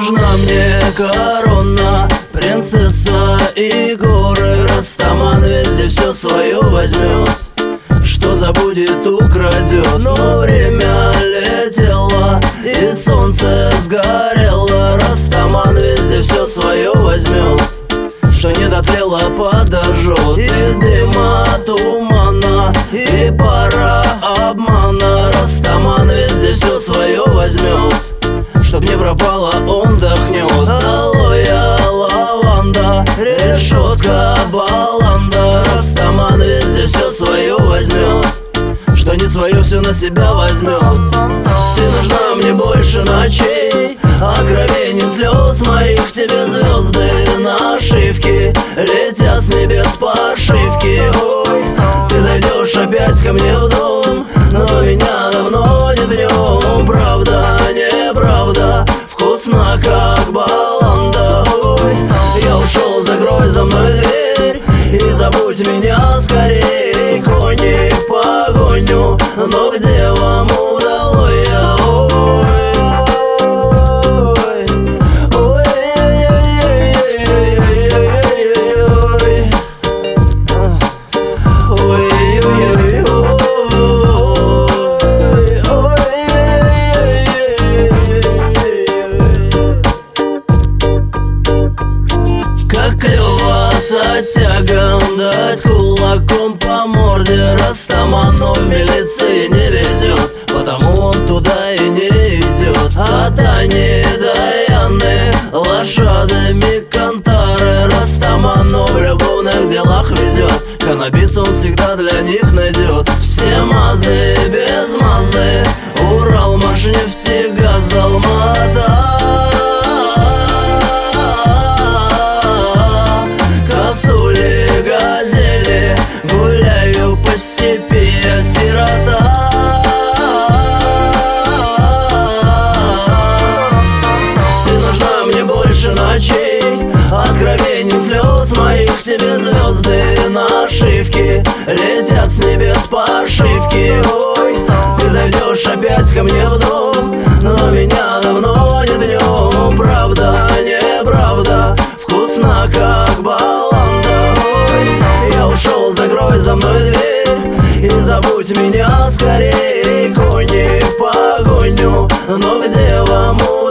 нужна мне корона, принцесса и горы. Растаман везде все свое возьмет, что забудет, украдет. Но время летело и солнце сгорело. Растаман везде все свое возьмет, что не дотлело, подожжет. И дыма, тумана, и пара обмана. Растаман везде все свое возьмет, чтоб не пропало, он вдохнет. Алоэ, лаванда, решетка, баланда. Растаман везде все свое возьмет, что не свое все на себя возьмет. Ты нужна мне больше ночей, откровением слез моих. К тебе звезды нашивки летят с небес подшивки. Ой, ты зайдешь опять ко мне в дом, но меня давно нет в нем. Правда, неправда, вкусно как баланда. Ой, я ушел, закрой за мной дверь и забудь меня скорей. Кони в погоню, но где вам удалось? Клёво с оттягом дать кулаком по морде. Растаману в милиции не везет, потому он туда и не идет. От Ани до Яны лошадами кантары. Растаману в любовных делах везет, каннабис он всегда для них найдет. Все мазы без мазы, Урал, Машнефть, газ, Алмата. Гуляю по степи, я сирота. Ты нужна мне больше ночей, откровением слез моих. К тебе звезды нашивки летят с небес подшивки. Ой, ты зайдешь опять ко мне в дом, но меня давно нет в нем. Правда, неправда, вкусно как баланда. Ой, я ушел, закрой за мной дверь и забудь меня скорей. Кони в погоню, но где вам